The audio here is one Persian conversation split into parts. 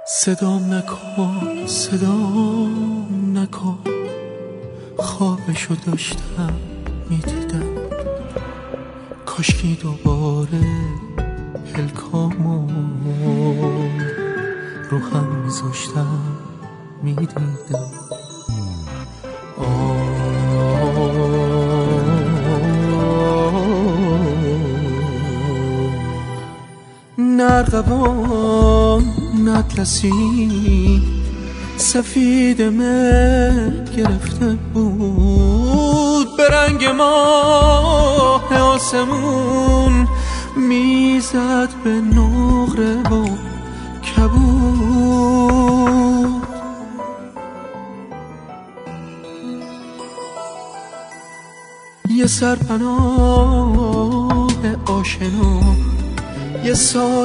صدام نکن صدام نکن، خوابشو داشتم میدیدم، کاشکی دوباره پلکامو رو هم میذاشتم میدیدم. نرقبان اطلسی سفید مه گرفته بود، به رنگ ماه آسمون میزد به نقره و کبود. یه سرپناه آشنا، یه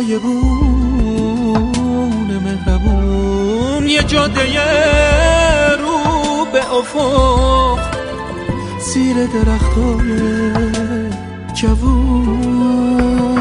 سایبون مهربون، یه جاده رو به افق زیر درختای جوون.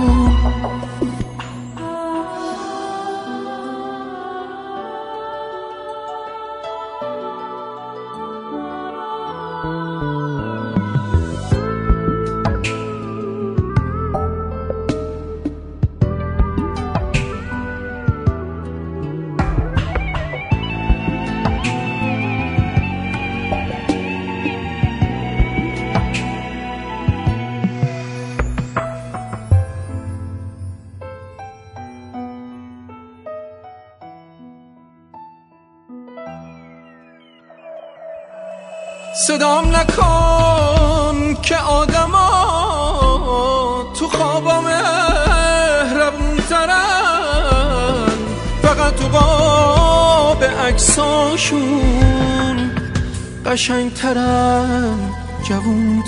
صدام نکن که آدما تو خوابا مهربون ترن، فقط تو قاب عکساشون قشنگ ترن، جوون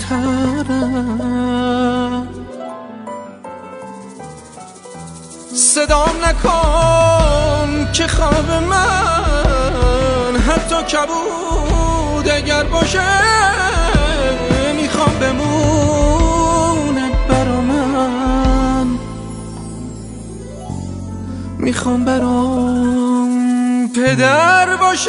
ترن. صدام نکن که خواب من حتی کبود اگر باشه میخوام بمونه برا من، میخوام برام پدر باشه.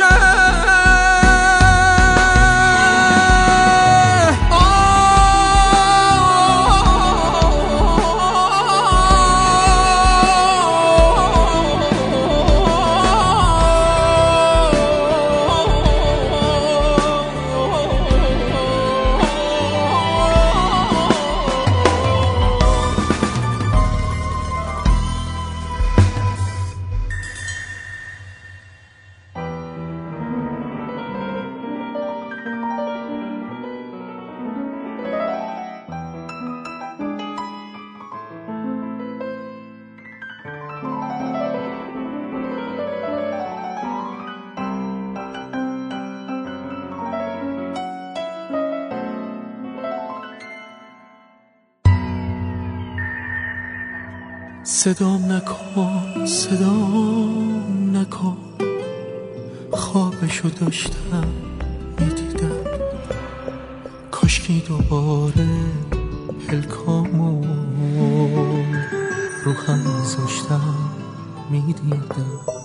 صدام نکن صدام نکن، خوابشو داشتم میدیدم، کاشکی دوباره پلکامو رو هم میذاشتم میدیدم.